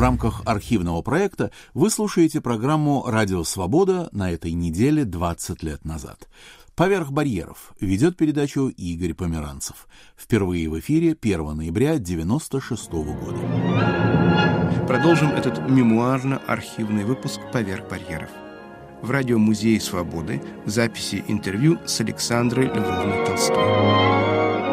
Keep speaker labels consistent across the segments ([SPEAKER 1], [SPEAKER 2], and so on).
[SPEAKER 1] рамках архивного проекта вы слушаете программу «Радио Свобода» на этой неделе 20 лет назад. «Поверх барьеров» ведет передачу Игорь Померанцев. Впервые в эфире 1 ноября 1996 года.
[SPEAKER 2] Продолжим этот мемуарно-архивный выпуск «Поверх барьеров». В радиомузее «Свободы» записи интервью с Александрой Львовной Толстой.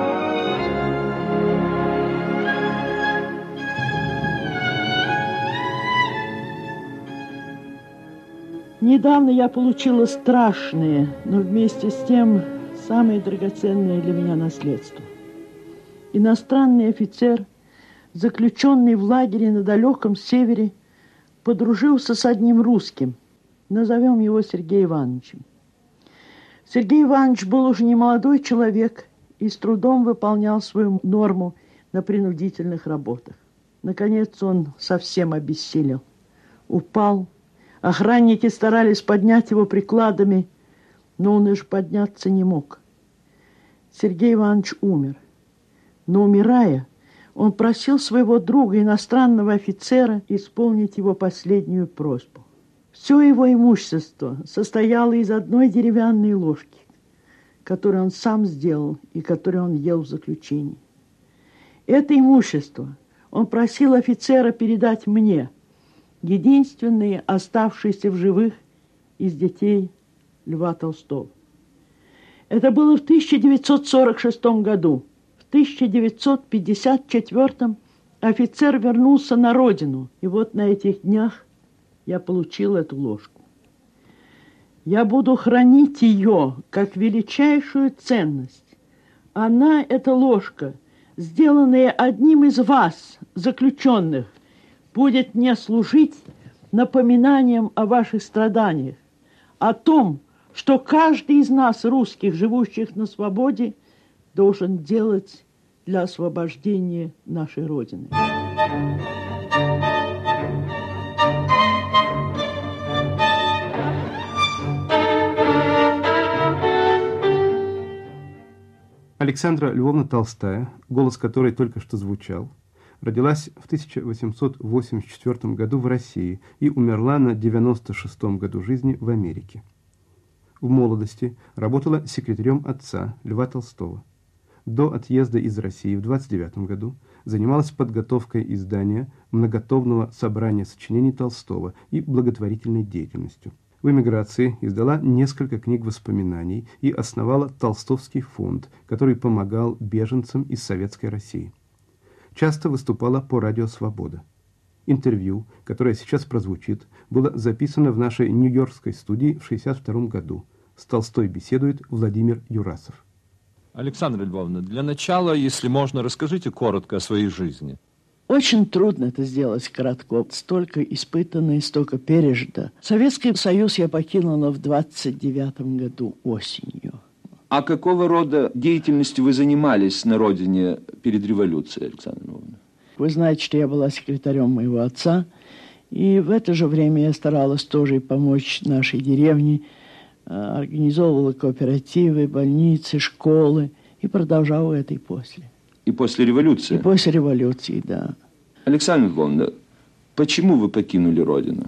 [SPEAKER 3] Недавно я получила страшное, но вместе с тем самое драгоценное для меня наследство. Иностранный офицер, заключенный в лагере на далеком севере, подружился с одним русским. Назовем его Сергеем Ивановичем. Сергей Иванович был уже не молодой человек и с трудом выполнял свою норму на принудительных работах. Наконец он совсем обессилел, упал. Охранники старались поднять его прикладами, но он уже подняться не мог. Сергей Иванович умер. Но, умирая, он просил своего друга, иностранного офицера, исполнить его последнюю просьбу. Все его имущество состояло из одной деревянной ложки, которую он сам сделал и которую он ел в заключении. Это имущество он просил офицера передать мне, единственные оставшиеся в живых из детей Льва Толстого. Это было в 1946 году. В 1954 офицер вернулся на родину, и вот на этих днях я получил эту ложку. Я буду хранить ее как величайшую ценность. Она, эта ложка, сделанная одним из вас, заключенных, будет мне служить напоминанием о ваших страданиях, о том, что каждый из нас, русских, живущих на свободе, должен делать для освобождения нашей Родины.
[SPEAKER 2] Александра Львовна Толстая, голос которой только что звучал, родилась в 1884 году в России и умерла на 96-м году жизни в Америке. В молодости работала секретарем отца Льва Толстого. До отъезда из России в 29 году занималась подготовкой издания многотомного собрания сочинений Толстого и благотворительной деятельностью. В эмиграции издала несколько книг воспоминаний и основала Толстовский фонд, который помогал беженцам из Советской России. Часто выступала по радио «Свобода». Интервью, которое сейчас прозвучит, было записано в нашей нью-йоркской студии в 1962 году. С Толстой беседует Владимир Юрасов.
[SPEAKER 4] Александра Львовна, для начала, если можно, расскажите коротко о своей жизни.
[SPEAKER 3] Очень трудно это сделать кратко. Столько испытано и столько пережито. Советский Союз я покинула в 29 году осенью.
[SPEAKER 4] А какого рода деятельностью вы занимались на родине перед революцией, Александра Львовна?
[SPEAKER 3] Вы знаете, что я была секретарем моего отца, и в это же время я старалась тоже помочь нашей деревне, организовывала кооперативы, больницы, школы, и продолжала это и после.
[SPEAKER 4] И после революции?
[SPEAKER 3] И после революции, да.
[SPEAKER 4] Александра Львовна, почему вы покинули родину?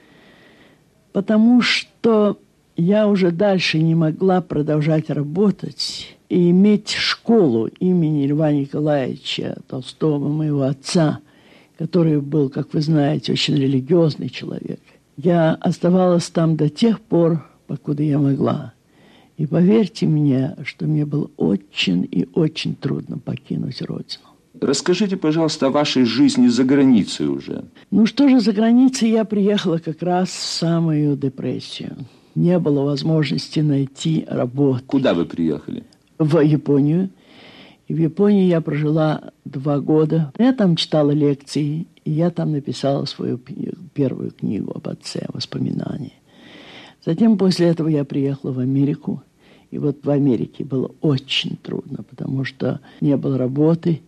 [SPEAKER 3] Потому что я уже дальше не могла продолжать работать и иметь школу имени Льва Николаевича Толстого, моего отца, который был, как вы знаете, очень религиозный человек. Я оставалась там до тех пор, покуда я могла. И поверьте мне, что мне было очень и очень трудно покинуть родину.
[SPEAKER 4] Расскажите, пожалуйста, о вашей жизни за границей уже.
[SPEAKER 3] Ну что же, за границей я приехала как раз в самую депрессию. Не было возможности найти работу.
[SPEAKER 4] Куда вы приехали?
[SPEAKER 3] В Японию. И в Японии я прожила 2 года. Я там читала лекции, и я там написала свою первую книгу об отце, воспоминания. Затем после этого я приехала в Америку. И вот в Америке было очень трудно, потому что не было работы.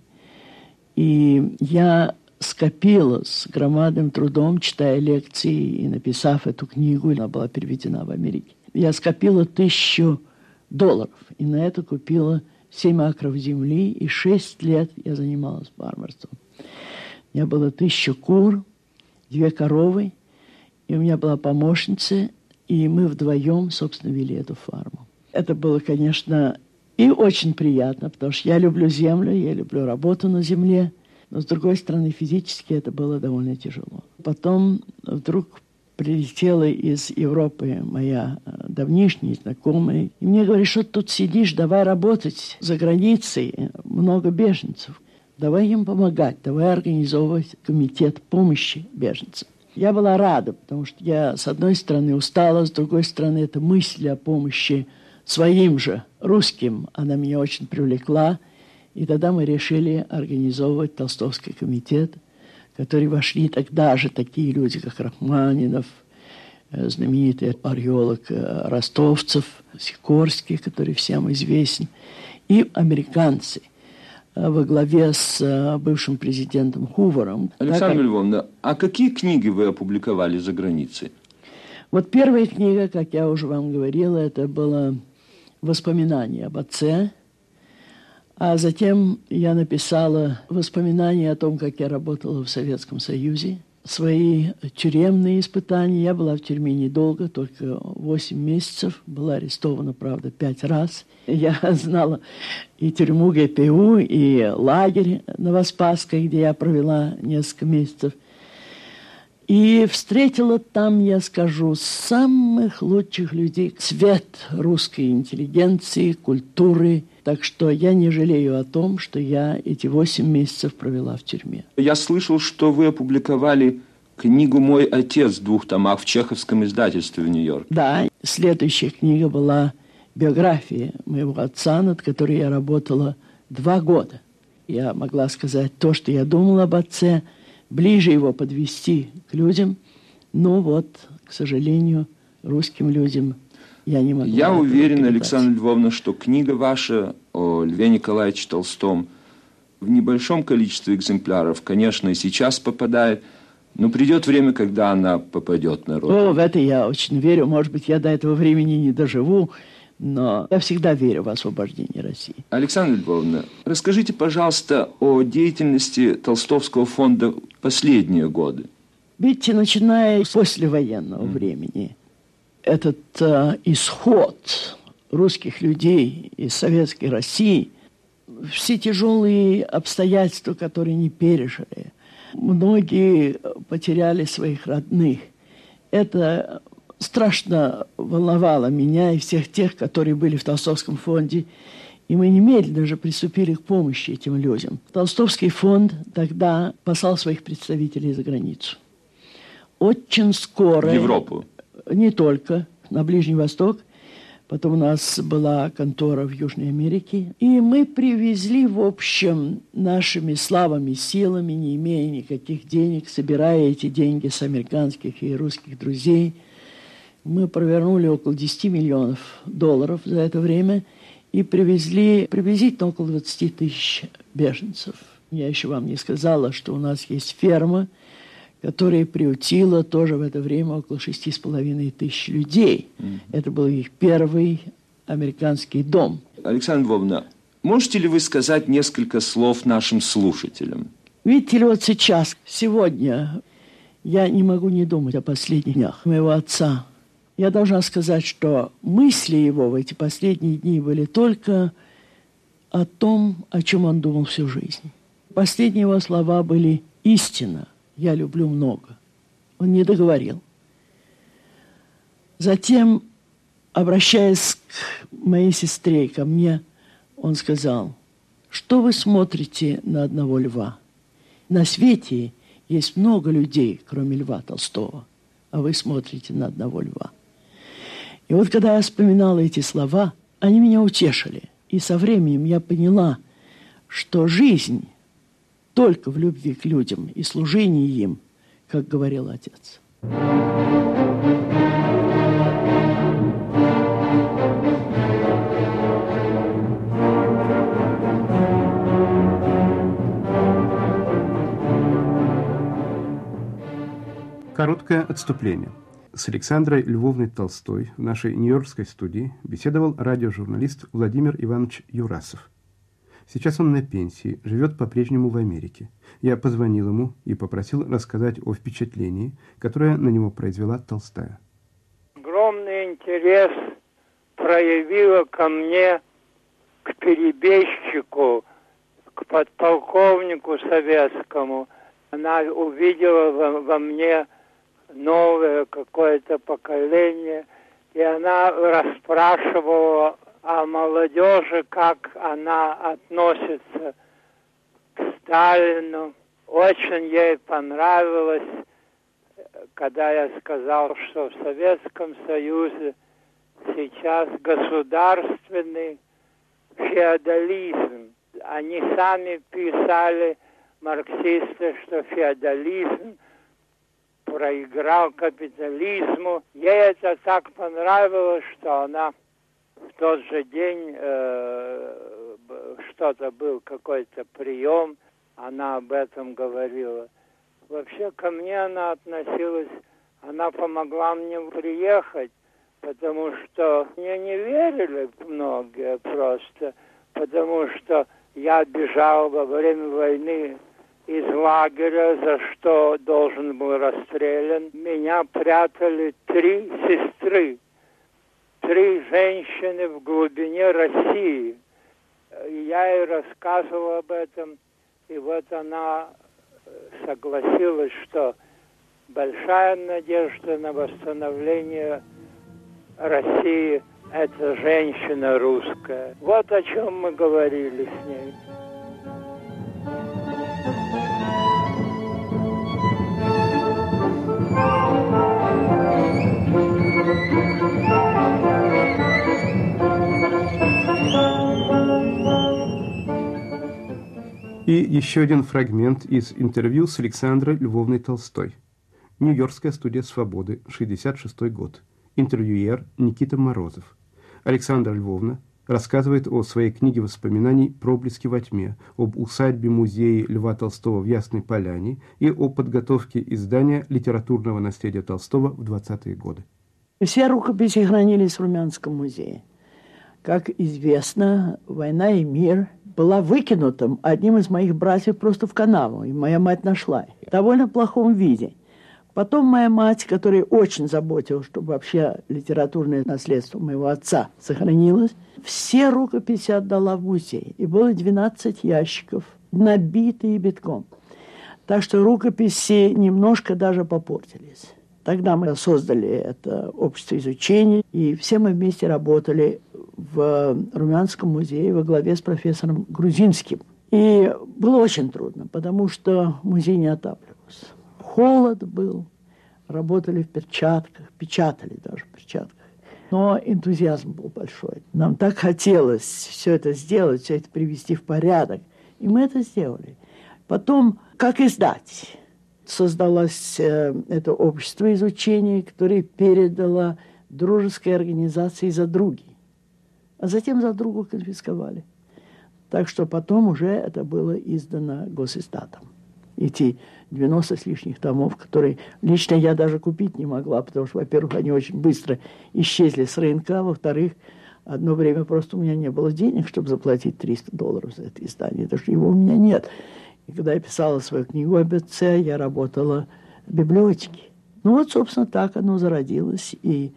[SPEAKER 3] И я скопила с громадным трудом, читая лекции и написав эту книгу, она была переведена в Америке. Я скопила $1000, и на это купила 7 акров земли, и 6 лет я занималась фермерством. У меня было 1000 кур, 2 коровы, и у меня была помощница, и мы вдвоем, собственно, вели эту фарму. Это было, конечно, и очень приятно, потому что я люблю землю, я люблю работу на земле, но, с другой стороны, физически это было довольно тяжело. Потом вдруг прилетела из Европы моя давнишняя знакомая, и мне говорит, что ты тут сидишь, давай работать за границей, много беженцев. Давай им помогать, давай организовывать комитет помощи беженцам. Я была рада, потому что я, с одной стороны, устала, с другой стороны, эта мысль о помощи своим же русским, она меня очень привлекла. И тогда мы решили организовывать Толстовский комитет, в который вошли тогда же такие люди, как Рахманинов, знаменитый археолог Ростовцев, Сикорский, который всем известен, и американцы во главе с бывшим президентом Хувером.
[SPEAKER 4] Александра Львовна, а какие книги вы опубликовали за границей?
[SPEAKER 3] Вот первая книга, как я уже вам говорила, это было «Воспоминания об отце». А затем я написала воспоминания о том, как я работала в Советском Союзе, свои тюремные испытания. Я была в тюрьме недолго, только 8 месяцев. Была арестована, правда, 5 раз. Я знала и тюрьму ГПУ, и лагерь Новоспасской, где я провела несколько месяцев. И встретила там, я скажу, самых лучших людей, цвет русской интеллигенции, культуры. Так что я не жалею о том, что я эти 8 месяцев провела в тюрьме.
[SPEAKER 4] Я слышал, что вы опубликовали книгу «Мой отец» в 2 томах в чеховском издательстве в Нью-Йорке.
[SPEAKER 3] Да, следующая книга была биография моего отца, над которой я работала 2 года. Я могла сказать то, что я думала об отце, ближе его подвести к людям, но вот, к сожалению, русским людям я не могу.
[SPEAKER 4] Я уверен, Александра Львовна, что книга ваша о Льве Николаевиче Толстом в небольшом количестве экземпляров, конечно, и сейчас попадает, но придет время, когда она попадет на родину.
[SPEAKER 3] В это я очень верю. Может быть, я до этого времени не доживу, но я всегда верю в освобождение России.
[SPEAKER 4] Александра Львовна, расскажите, пожалуйста, о деятельности Толстовского фонда в последние годы.
[SPEAKER 3] Видите, начиная с послевоенного времени, этот исход русских людей из Советской России, все тяжелые обстоятельства, которые не пережили, многие потеряли своих родных. Это страшно волновало меня и всех тех, которые были в Толстовском фонде. И мы немедленно же приступили к помощи этим людям. Толстовский фонд тогда послал своих представителей за границу. Очень скоро...
[SPEAKER 4] В Европу?
[SPEAKER 3] Не только. На Ближний Восток. Потом у нас была контора в Южной Америке. И мы привезли, в общем, нашими слабыми силами, не имея никаких денег, собирая эти деньги с американских и русских друзей. Мы провернули около $10 миллионов за это время и привезли приблизительно около 20 тысяч беженцев. Я еще вам не сказала, что у нас есть ферма, которая приютила тоже в это время около 6,5 тысяч людей. Это был их первый американский дом.
[SPEAKER 4] Александра Львовна, можете ли вы сказать несколько слов нашим слушателям?
[SPEAKER 3] Видите ли, вот сейчас, сегодня, я не могу не думать о последних днях моего отца. Я должна сказать, что мысли его в эти последние дни были только о том, о чем он думал всю жизнь. Последние его слова были «истина, я люблю много». Он не договорил. Затем, обращаясь к моей сестре, ко мне, он сказал: «Что вы смотрите на одного льва? На свете есть много людей, кроме Льва Толстого, а вы смотрите на одного льва». И вот когда я вспоминала эти слова, они меня утешили. И со временем я поняла, что жизнь только в любви к людям и служении им, как говорил отец.
[SPEAKER 2] Короткое отступление. С Александрой Львовной Толстой в нашей нью-йоркской студии беседовал радиожурналист Владимир Иванович Юрасов. Сейчас он на пенсии, живет по-прежнему в Америке. Я позвонил ему и попросил рассказать о впечатлении, которое на него произвела Толстая.
[SPEAKER 5] Огромный интерес проявила ко мне, к перебежчику, к подполковнику советскому. Она увидела во мне новое какое-то поколение, и она расспрашивала о молодежи, как она относится к Сталину. Очень ей понравилось, когда я сказал, что в Советском Союзе сейчас государственный феодализм. Они сами писали, марксисты, что феодализм проиграл капитализму. Ей это так понравилось, что она в тот же день что-то был, какой-то прием, она об этом говорила. Вообще ко мне она относилась, она помогла мне приехать, потому что мне не верили многие просто, потому что я бежал во время войны из лагеря, за что должен был расстрелян. Меня прятали 3 сестры, 3 женщины в глубине России. Я ей рассказывал об этом, и вот она согласилась, что большая надежда на восстановление России – это женщина русская. Вот о чем мы говорили с ней.
[SPEAKER 2] И еще один фрагмент из интервью с Александрой Львовной Толстой. Нью-Йоркская студия «Свободы», 1966 год. Интервьюер Никита Морозов. Александра Львовна рассказывает о своей книге воспоминаний «Проблески во тьме», об усадьбе-музее Льва Толстого в Ясной Поляне и о подготовке издания литературного наследия Толстого в 20-е годы.
[SPEAKER 3] Все рукописи хранились в Румянском музее. Как известно, «Война и мир» была выкинута одним из моих братьев просто в канаву, и моя мать нашла их в довольно плохом виде. Потом моя мать, которая очень заботилась, чтобы вообще литературное наследство моего отца сохранилось, все рукописи отдала в музей. И было 12 ящиков, набитые битком. Так что рукописи немножко даже попортились. Тогда мы создали это общество изучения, и все мы вместе работали в Румянском музее во главе с профессором Грузинским. И было очень трудно, потому что музей не отапливался. Холод был, работали в перчатках, печатали даже в перчатках. Но энтузиазм был большой. Нам так хотелось все это сделать, все это привести в порядок. И мы это сделали. Потом, как издать? Создалось это общество изучения, которое передало дружеской организации «Задруги». А затем «Задругу» конфисковали. Так что потом уже это было издано Госиздатом. Эти 90 с лишних томов, которые лично я даже купить не могла, потому что, во-первых, они очень быстро исчезли с рынка, а во-вторых, одно время просто у меня не было денег, чтобы заплатить $300 за это издание, потому что его у меня нет. И когда я писала свою книгу об отце, я работала в библиотеке. Ну вот, собственно, так оно зародилось, и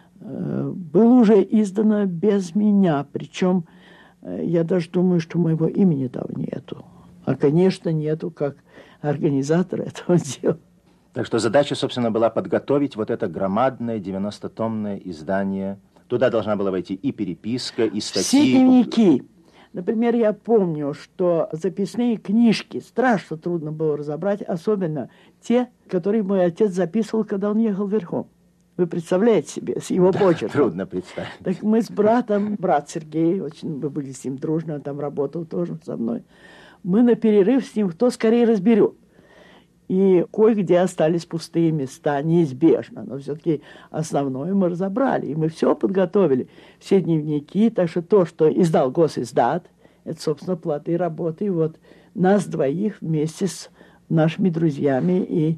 [SPEAKER 3] было уже издано без меня, причем я даже думаю, что моего имени там нету. А, конечно, нету как организатора этого дела.
[SPEAKER 6] Так что задача, собственно, была подготовить вот это громадное 90-томное издание. Туда должна была войти и переписка, и статьи.
[SPEAKER 3] Все дневники. Например, я помню, что записные книжки страшно трудно было разобрать, особенно те, которые мой отец записывал, когда он ехал верхом. Вы представляете себе, с его почерком.
[SPEAKER 6] Трудно представить.
[SPEAKER 3] Так мы с братом, брат Сергей, очень мы были с ним дружно, он там работал тоже со мной. Мы на перерыв с ним кто скорее разберет. И кое-где остались пустые места, неизбежно. Но все-таки основное мы разобрали. И мы все подготовили, все дневники. Так что то, что издал Госиздат, это, собственно, плоды работы. И вот нас двоих вместе с нашими друзьями и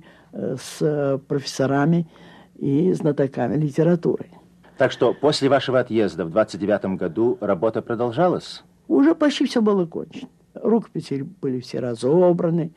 [SPEAKER 3] с профессорами и знатоками литературы.
[SPEAKER 6] Так что после вашего отъезда в 29 году работа продолжалась?
[SPEAKER 3] Уже почти все было кончено. Рукописи были все разобраны.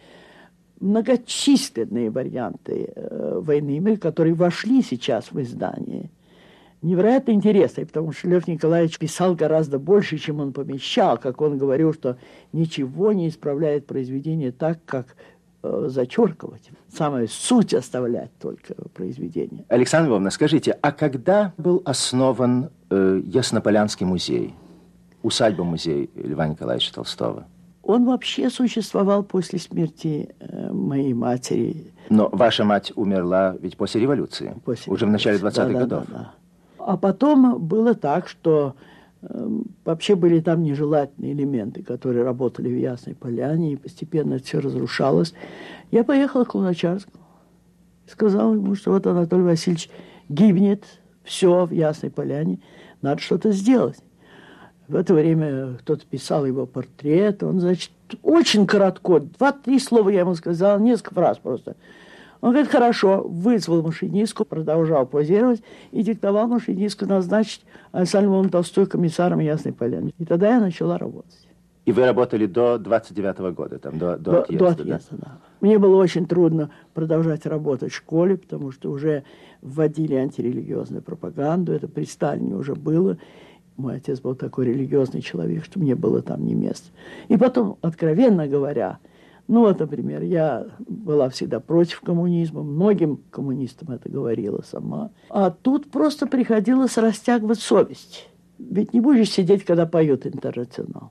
[SPEAKER 3] Многочисленные варианты «Войны и мира», которые вошли сейчас в издание, невероятно интересные, потому что Лев Николаевич писал гораздо больше, чем он помещал. Как он говорил, что ничего не исправляет произведение так, как зачеркивать. Самую суть оставлять только произведение.
[SPEAKER 6] Александра Львовна, скажите, а когда был основан Яснополянский музей, усадьба-музей Льва Николаевича Толстого?
[SPEAKER 3] Он вообще существовал после смерти моей матери.
[SPEAKER 6] Но ваша мать умерла ведь после революции, уже в начале 20-х годов.
[SPEAKER 3] Да. А потом было так, что вообще были там нежелательные элементы, которые работали в Ясной Поляне, и постепенно все разрушалось. Я поехала к Луначарскому. Сказала ему, что вот Анатолий Васильевич гибнет, все в Ясной Поляне, надо что-то сделать. В это время кто-то писал его портрет, он, значит, очень коротко, 2-3 слова я ему сказала, несколько фраз просто. Он говорит, хорошо, вызвал машинистку, продолжал позировать и диктовал машинистку назначить Александру Львовну Толстую комиссаром Ясной Поляны. И тогда я начала работать.
[SPEAKER 6] И вы работали до 29-го года, там, до отъезда?
[SPEAKER 3] До отъезда, да. Мне было очень трудно продолжать работать в школе, потому что уже вводили антирелигиозную пропаганду, это при Сталине уже было. Мой отец был такой религиозный человек, что мне было там не место. И потом, откровенно говоря, ну вот, например, я была всегда против коммунизма, многим коммунистам это говорила сама. А тут просто приходилось растягивать совесть. Ведь не будешь сидеть, когда поют «Интернационал».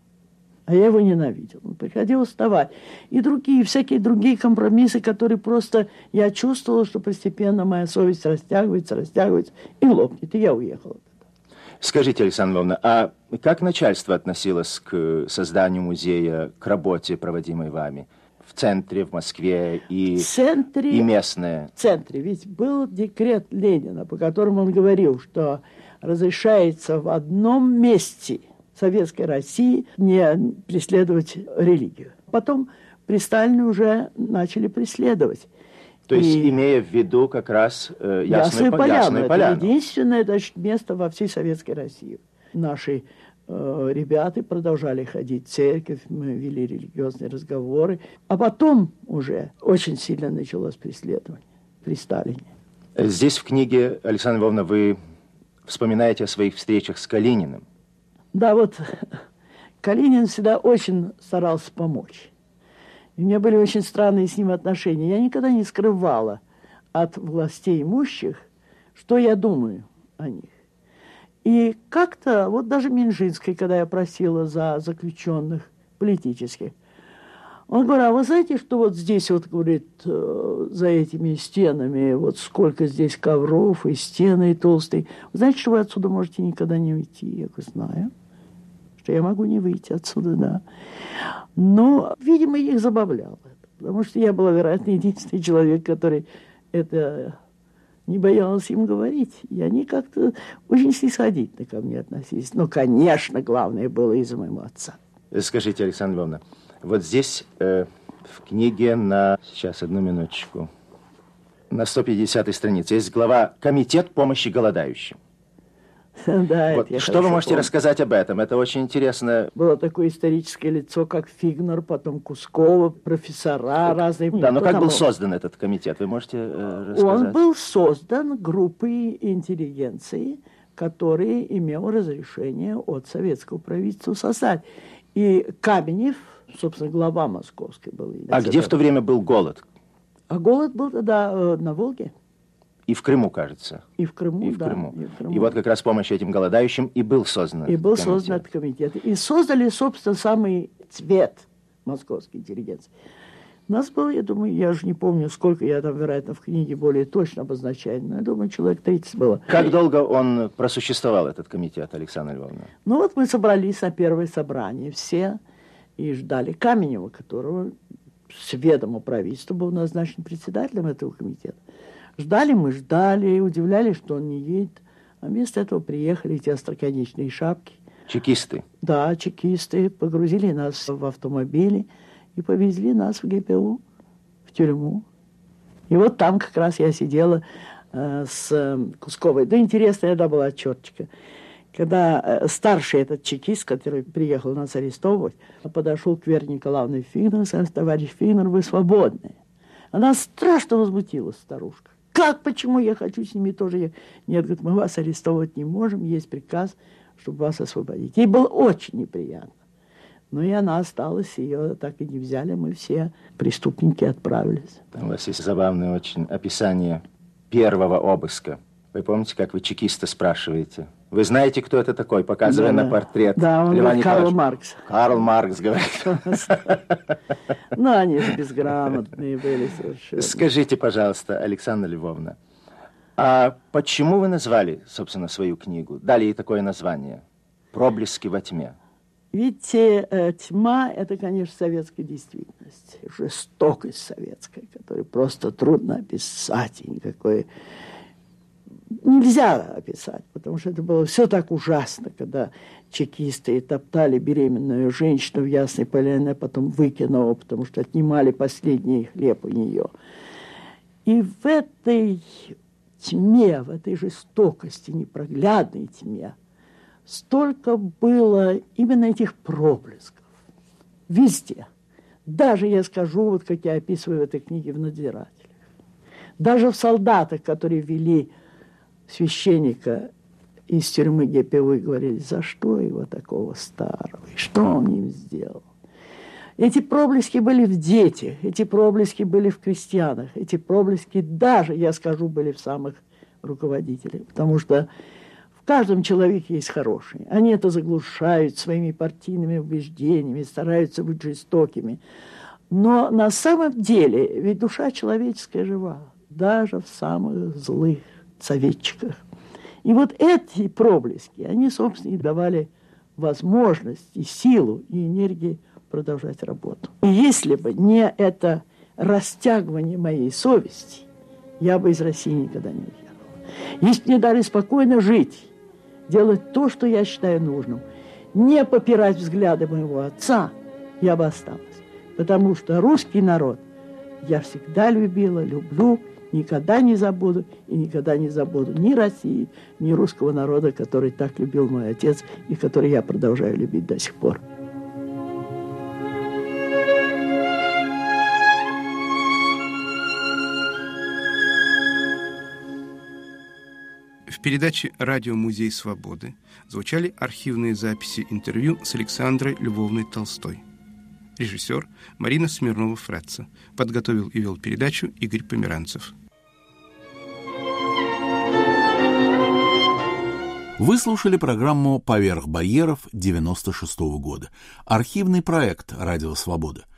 [SPEAKER 3] А я его ненавидел. Приходилось вставать. И всякие другие компромиссы, которые просто... Я чувствовала, что постепенно моя совесть растягивается и лопнет. И я уехала.
[SPEAKER 6] Скажите, Александра Львовна, а как начальство относилось к созданию музея, к работе, проводимой вами? В центре, в Москве и местное?
[SPEAKER 3] В центре. Ведь был декрет Ленина, по которому он говорил, что разрешается в одном месте Советской России не преследовать религию. Потом при Сталине уже начали преследовать.
[SPEAKER 6] То есть, имея в виду как раз Ясную Поляну.
[SPEAKER 3] Это единственное, значит, место во всей Советской России. Наши ребята продолжали ходить в церковь, мы вели религиозные разговоры. А потом уже очень сильно началось преследование при Сталине.
[SPEAKER 6] Здесь в книге, Александра Львовна, вы вспоминаете о своих встречах с Калининым.
[SPEAKER 3] Да, вот Калинин всегда очень старался помочь. И у меня были очень странные с ним отношения. Я никогда не скрывала от властей имущих, что я думаю о них. И как-то, вот даже Минжинской, когда я просила за заключенных политических, он говорил, а вы знаете, что вот здесь, вот, говорит, за этими стенами, вот сколько здесь ковров, и стены, и толстые. Вы знаете, что вы отсюда можете никогда не уйти? Я говорю, знаю, что я могу не выйти отсюда, да. Но, видимо, их забавляло. Потому что я была, вероятно, единственный человек, который это не боялась им говорить. И они как-то очень снисходительно ко мне относились. Но, конечно, главное было из-за моего отца.
[SPEAKER 6] Скажите, Александра Львовна, вот здесь в книге сейчас, одну минуточку, на 150-й странице есть глава «Комитет помощи голодающим».
[SPEAKER 3] Да,
[SPEAKER 6] вот, что вы можете рассказать об этом? Это очень интересно.
[SPEAKER 3] Было такое историческое лицо, как Фигнер, потом Кускова, профессора разные.
[SPEAKER 6] Да, но как был создан этот комитет? Вы можете рассказать?
[SPEAKER 3] Он был создан группой интеллигенции, который имел разрешение от советского правительства создать. И Каменев, собственно, глава московской был.
[SPEAKER 6] А где в то время был голод?
[SPEAKER 3] А голод был тогда на Волге.
[SPEAKER 6] И в Крыму, кажется.
[SPEAKER 3] И в Крыму,
[SPEAKER 6] да. И вот как раз с помощью этим голодающим и был создан
[SPEAKER 3] этот комитет. И создали, собственно, самый цвет московской интеллигенции. Нас было, я думаю, я уже не помню, сколько, я там, вероятно, в книге более точно обозначаю, но я думаю, человек 30 было.
[SPEAKER 6] Как долго он просуществовал, этот комитет, Александра Львовна?
[SPEAKER 3] Ну вот мы собрались на первое собрание все и ждали Каменева, которого с ведома правительства был назначен председателем этого комитета. Ждали, удивлялись, что он не едет. А вместо этого приехали эти остроконечные шапки.
[SPEAKER 6] Чекисты?
[SPEAKER 3] Да, чекисты. Погрузили нас в автомобили и повезли нас в ГПУ, в тюрьму. И вот там как раз я сидела с Кусковой. Да, интересная, была черточка. Когда старший этот чекист, который приехал нас арестовывать, подошел к Вере Николаевне Фигнер и сказал: товарищ Фигнер, вы свободны. Она страшно возмутилась, старушка. Как, почему я хочу с ними тоже? Нет, говорит, мы вас арестовывать не можем, есть приказ, чтобы вас освободить. Ей было очень неприятно. Но и она осталась, ее так и не взяли, мы все преступники отправились.
[SPEAKER 6] У вас есть забавное очень описание первого обыска. Вы помните, как вы чекиста спрашиваете? Вы знаете, кто это такой, показывая на портрет?
[SPEAKER 3] Да, он говорит, Карл Маркс.
[SPEAKER 6] Карл Маркс, говорит.
[SPEAKER 3] Ну, они же безграмотные были совершенно.
[SPEAKER 6] Скажите, пожалуйста, Александра Львовна, а почему вы назвали, собственно, свою книгу? Дали ей такое название «Проблески во тьме».
[SPEAKER 3] Видите, тьма – это, конечно, советская действительность, жестокость советская, которую просто трудно описать, и никакой нельзя описать, потому что это было все так ужасно, когда чекисты топтали беременную женщину в Ясной Поляне, а потом в Выкиново, потому что отнимали последний хлеб у нее. И в этой тьме, в этой жестокости, непроглядной тьме, столько было именно этих проблесков. Везде. Даже, я скажу, вот как я описываю в этой книге, в надзирателях. Даже в солдатах, которые вели священника из тюрьмы ГПУ, говорили, за что его такого старого, и что он им сделал. Эти проблески были в детях, эти проблески были в крестьянах, эти проблески даже, я скажу, были в самых руководителях, потому что в каждом человеке есть хорошие. Они это заглушают своими партийными убеждениями, стараются быть жестокими. Но на самом деле ведь душа человеческая жива, даже в самых злых советчиках. И вот эти проблески, они, собственно, и давали возможность, и силу, и энергию продолжать работу. И если бы не это растягивание моей совести, я бы из России никогда не уехала. Если бы мне дали спокойно жить, делать то, что я считаю нужным, не попирать взгляды моего отца, я бы осталась. Потому что русский народ я всегда любила, люблю, никогда не забуду и никогда не забуду ни России, ни русского народа, который так любил мой отец и который я продолжаю любить до сих пор.
[SPEAKER 2] В передаче «Радио-музей свободы» звучали архивные записи интервью с Александрой Львовной Толстой. Режиссер Марина Смирнова-Фратца. Подготовил и вел передачу Игорь Померанцев.
[SPEAKER 1] Вы слушали программу «Поверх барьеров» 96-го года. Архивный проект «Радио Свобода».